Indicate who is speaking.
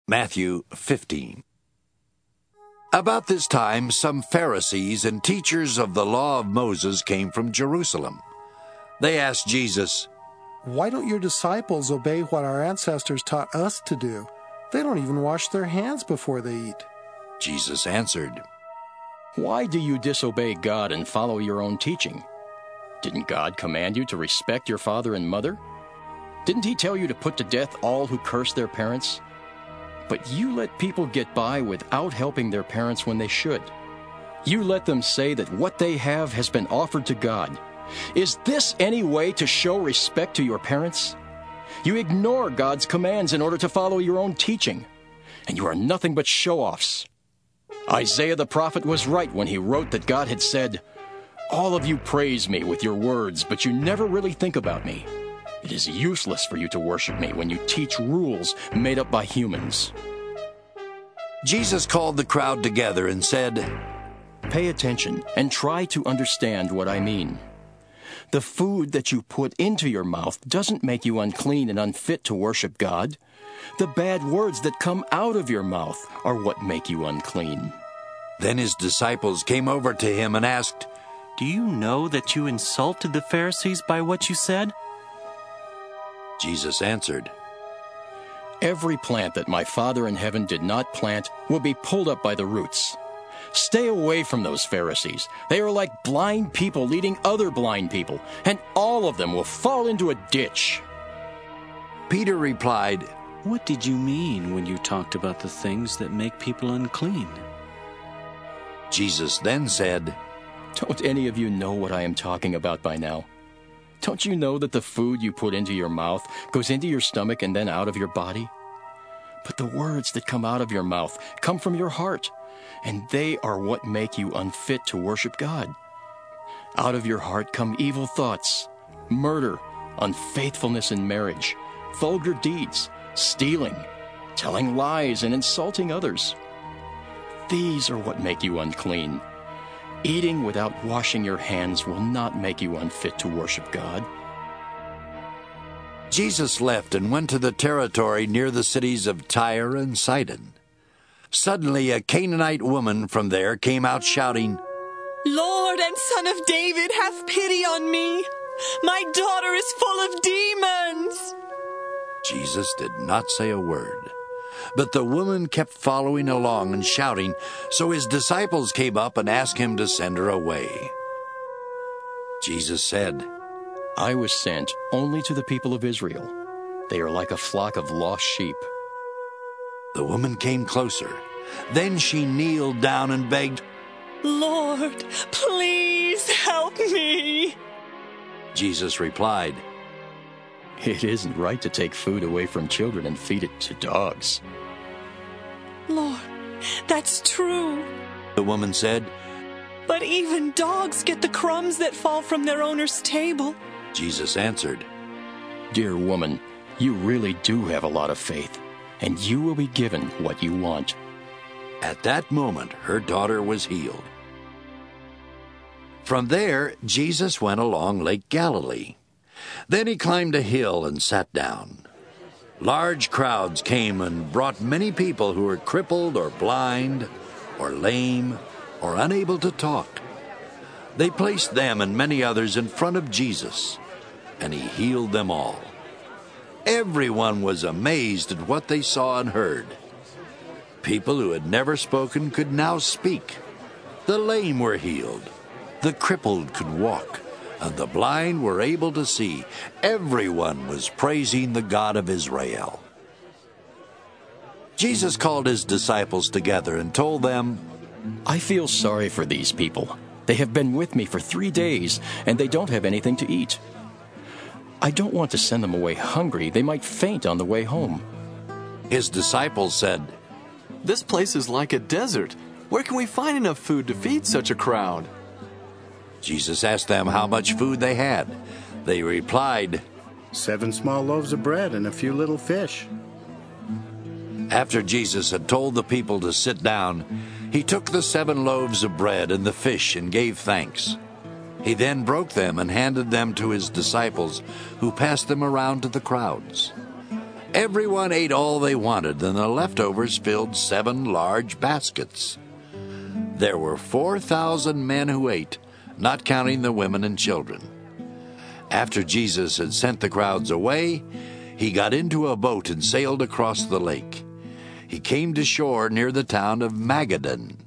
Speaker 1: Matthew 15. About this time, some Pharisees and teachers of the law of Moses came from Jerusalem. They asked Jesus,
Speaker 2: "Why don't your disciples obey what our ancestors taught us to do? They don't even wash their hands before they eat."
Speaker 1: Jesus answered,
Speaker 3: "Why do you disobey God and follow your own teaching? Didn't God command you to respect your father and mother? Didn't he tell you to put to death all who curse their parents? But you let people get by without helping their parents when they should. You let them say that what they have has been offered to God. Is this any way to show respect to your parents? You ignore God's commands in order to follow your own teaching, and you are nothing but show-offs. Isaiah the prophet was right when he wrote that God had said, 'All of you praise me with your words, but you never really think about me. It is useless for you to worship me when you teach rules made up by humans.'"
Speaker 1: Jesus called the crowd together and said,
Speaker 3: "Pay attention and try to understand what I mean. The food that you put into your mouth doesn't make you unclean and unfit to worship God. The bad words that come out of your mouth are what make you unclean."
Speaker 1: Then his disciples came over to him and asked,
Speaker 4: "Do you know that you insulted the Pharisees by what you said?"
Speaker 1: Jesus answered,
Speaker 3: "Every plant that my Father in heaven did not plant will be pulled up by the roots. Stay away from those Pharisees. They are like blind people leading other blind people, and all of them will fall into a ditch."
Speaker 1: Peter replied,
Speaker 4: "What did you mean when you talked about the things that make people unclean?"
Speaker 1: Jesus then said,
Speaker 3: "Don't any of you know what I am talking about by now? Don't you know that the food you put into your mouth goes into your stomach and then out of your body? But the words that come out of your mouth come from your heart, and they are what make you unfit to worship God. Out of your heart come evil thoughts, murder, unfaithfulness in marriage, vulgar deeds, stealing, telling lies, and insulting others. These are what make you unclean. Eating without washing your hands will not make you unfit to worship God."
Speaker 1: Jesus left and went to the territory near the cities of Tyre and Sidon. Suddenly a Canaanite woman from there came out shouting,
Speaker 5: "Lord and Son of David, have pity on me. My daughter is full of demons."
Speaker 1: Jesus did not say a word, but the woman kept following along and shouting, so his disciples came up and asked him to send her away. Jesus said,
Speaker 3: "I was sent only to the people of Israel. They are like a flock of lost sheep."
Speaker 1: The woman came closer. Then she kneeled down and begged,
Speaker 5: "Lord, please help me."
Speaker 1: Jesus replied,
Speaker 3: "It isn't right to take food away from children and feed it to dogs."
Speaker 5: "Lord, that's true.
Speaker 1: The woman said.
Speaker 5: But even dogs get the crumbs that fall from their owner's table."
Speaker 1: Jesus answered,
Speaker 3: "Dear woman, you really do have a lot of faith, and you will be given what you want."
Speaker 1: At that moment, her daughter was healed. From there, Jesus went along Lake Galilee. Then he climbed a hill and sat down. Large crowds came and brought many people who were crippled or blind or lame or unable to talk. They placed them and many others in front of Jesus, and he healed them all. Everyone was amazed at what they saw and heard. People who had never spoken could now speak. The lame were healed. The crippled could walk, and the blind were able to see. Everyone was praising the God of Israel. Jesus called his disciples together and told them,
Speaker 3: "I feel sorry for these people. They have been with me for 3 days, and they don't have anything to eat. I don't want to send them away hungry. They might faint on the way home."
Speaker 1: His disciples said,
Speaker 6: "This place is like a desert. Where can we find enough food to feed such a crowd?"
Speaker 1: Jesus asked them how much food they had. They replied,
Speaker 7: 7 small loaves of bread and a few little fish."
Speaker 1: After Jesus had told the people to sit down, he took the 7 loaves of bread and the fish and gave thanks. He then broke them and handed them to his disciples, who passed them around to the crowds. Everyone ate all they wanted, and the leftovers filled 7 large baskets. There were 4,000 men who ate, not counting the women and children. After Jesus had sent the crowds away, he got into a boat and sailed across the lake. He came to shore near the town of Magadan.